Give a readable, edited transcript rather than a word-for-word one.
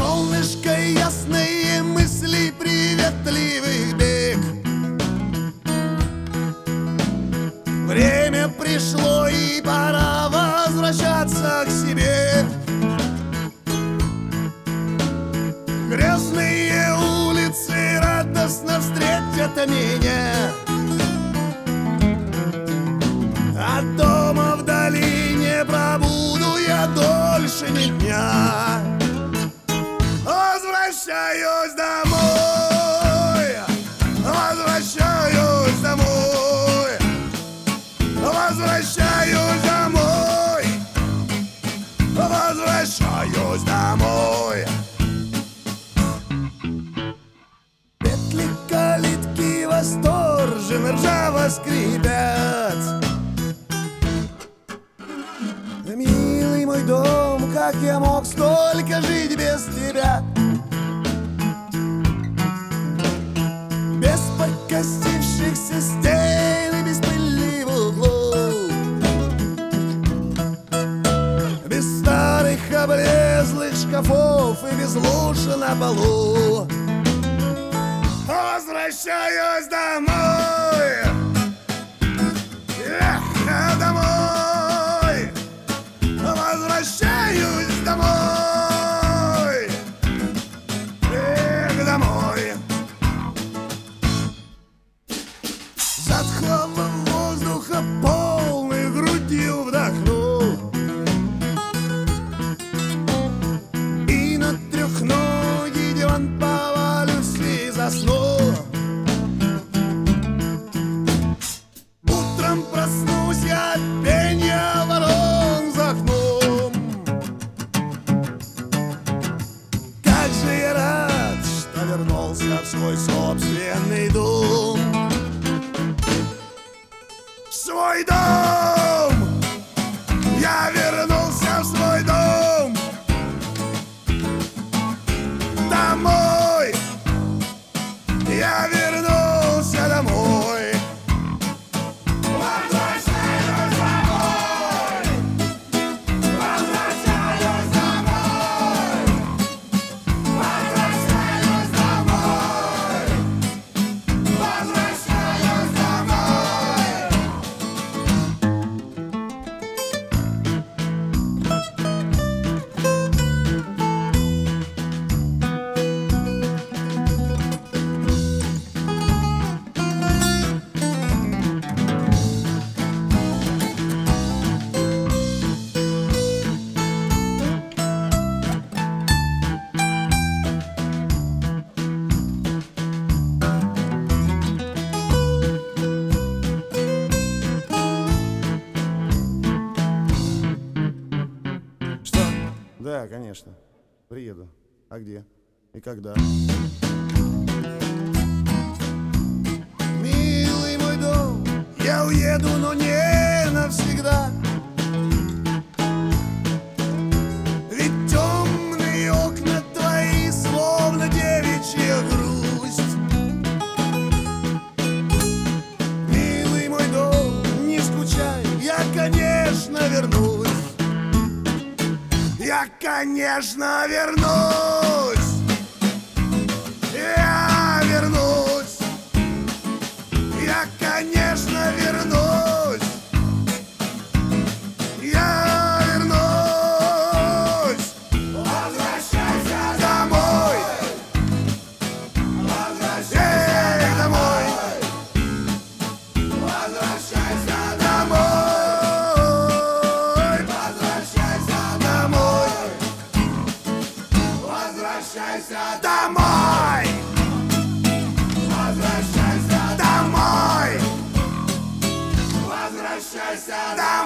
Солнышко ясные мысли, приветливый бег. Время пришло и пора возвращаться к себе. Грязные улицы радостно встретят меня. От дома в долине пробуду я дольше ни дня. Возвращаюсь домой, возвращаюсь домой, возвращаюсь домой, возвращаюсь домой. Петли калитки восторженно ржаво скрипят. Милый мой дом, как я мог столько жить без тебя? Без покосившихся стен и без пыли в углу, без старых облезлых шкафов и без луж на полу. Возвращаюсь домой, домой. Возвращаюсь домой, домой. Затхлого воздуха полной грудью вдохну и на трехногий диван повалюсь и засну. Утром проснусь я от пенья ворон за окном. Как же я рад, что вернулся в свой собственный дом. Свой дом! Я вернулся в свой дом. Домой! Я вернулся домой. Возвращаюсь домой! Возвращаюсь домой! Возвращаюсь домой! Возвращаюсь домой! Что? Да, конечно. Приеду. А где? И когда? Милый мой дом, я уеду, но не навсегда. Ведь темные окна твои, словно девичья грусть. Милый мой дом, не скучай, я, конечно, вернусь. Я, конечно, вернусь. Я вернусь. Я, конечно, вернусь. Я вернусь. Возвращайся домой. Возвращайся домой. Возвращайся домой. Возвращайся домой. Возвращайся домой. Возвращайся домой. Возвращайся домой.